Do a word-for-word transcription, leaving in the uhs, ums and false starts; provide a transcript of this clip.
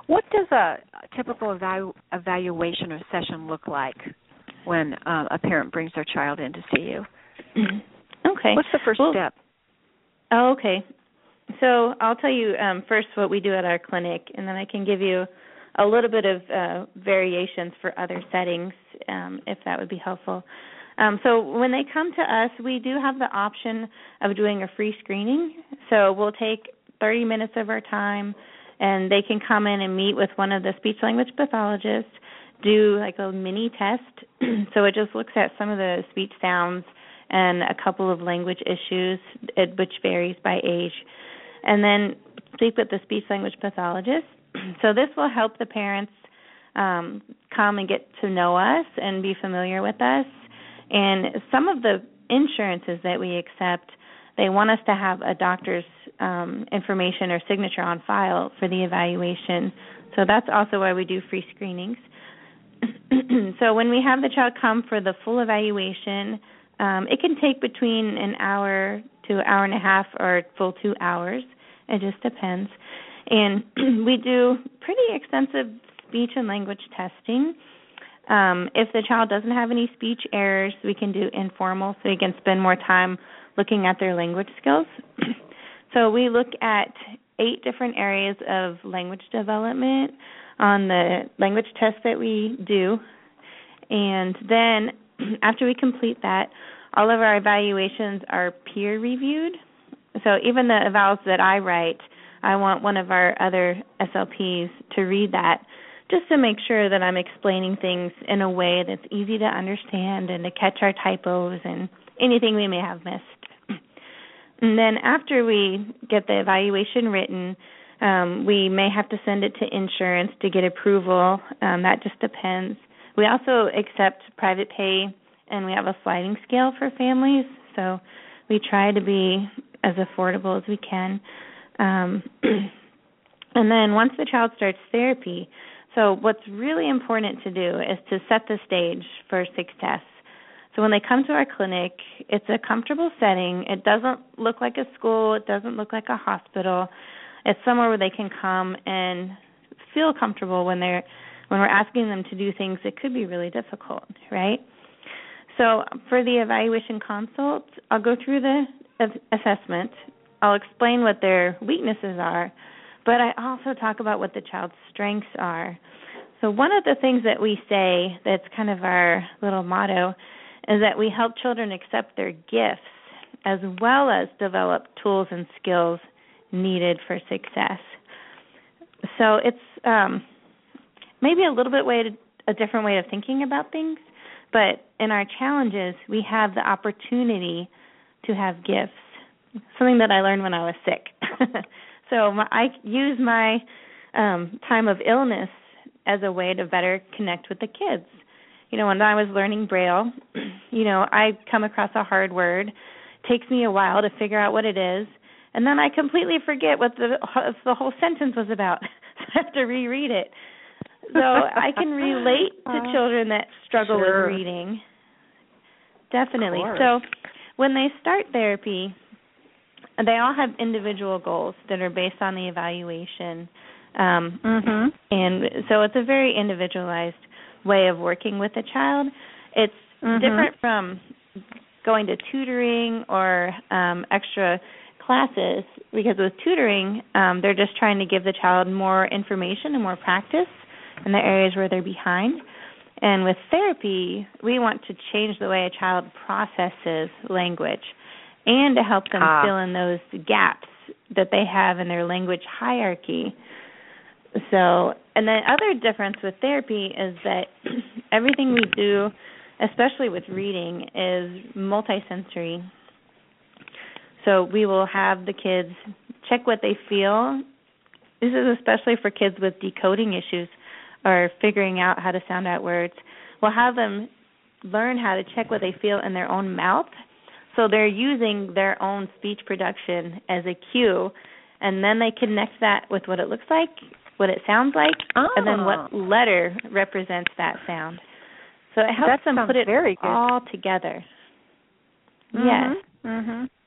What does a typical evalu- evaluation or session look like when um, a parent brings their child in to see you? Okay. What's the first well, step? Oh, okay. So I'll tell you um, first what we do at our clinic, and then I can give you a little bit of uh, variations for other settings, um, if that would be helpful. Um, so when they come to us, we do have the option of doing a free screening. So we'll take thirty minutes of our time, and they can come in and meet with one of the speech-language pathologists, do like a mini test. So it just looks at some of the speech sounds and a couple of language issues, it, which varies by age. And then speak with the speech-language pathologist. So this will help the parents um, come and get to know us and be familiar with us. And some of the insurances that we accept, they want us to have a doctor's um, information or signature on file for the evaluation. So that's also why we do free screenings. So when we have the child come for the full evaluation, um, it can take between an hour to an hour and a half or full two hours. It just depends. And we do pretty extensive speech and language testing. Um, if the child doesn't have any speech errors, we can do informal, so you can spend more time looking at their language skills. So we look at eight different areas of language development on the language test that we do. And then after we complete that, all of our evaluations are peer-reviewed. So even the evals that I write, I want one of our other S L Ps to read that just to make sure that I'm explaining things in a way that's easy to understand and to catch our typos and anything we may have missed. And then after we get the evaluation written, um, we may have to send it to insurance to get approval. Um, that just depends. We also accept private pay, and we have a sliding scale for families, so we try to be as affordable as we can. Um, and then once the child starts therapy, so what's really important to do is to set the stage for success. So when they come to our clinic, it's a comfortable setting. It doesn't look like a school. It doesn't look like a hospital. It's somewhere where they can come and feel comfortable when they're when we're asking them to do things that could be really difficult, right? So for the evaluation consult, I'll go through the assessment. I'll explain what their weaknesses are, but I also talk about what the child's strengths are. So one of the things that we say that's kind of our little motto is that we help children accept their gifts as well as develop tools and skills needed for success. So it's um, maybe a little bit way to, a different way of thinking about things, but in our challenges, we have the opportunity to have gifts, something that I learned when I was sick. So my, I use my um, time of illness as a way to better connect with the kids. You know, when I was learning Braille, you know, I come across a hard word. It takes me a while to figure out what it is, and then I completely forget what the the whole sentence was about. So I have to reread it. So I can relate to children that struggle sure. with reading. Definitely. So when they start therapy, they all have individual goals that are based on the evaluation. Um, mm-hmm. And so it's a very individualized way of working with a child. It's mm-hmm. different from going to tutoring or um, extra classes, because with tutoring, um, they're just trying to give the child more information and more practice in the areas where they're behind. And with therapy, we want to change the way a child processes language and to help them ah. fill in those gaps that they have in their language hierarchy. So, and the other difference with therapy is that everything we do, especially with reading, is multisensory. So we will have the kids check what they feel. This is especially for kids with decoding issues or figuring out how to sound out words. We'll have them learn how to check what they feel in their own mouth. So they're using their own speech production as a cue, and then they connect that with what it looks like, what it sounds like, oh. and then what letter represents that sound. So it helps that them put it very good. all together. Mm-hmm. Yes. Mm-hmm.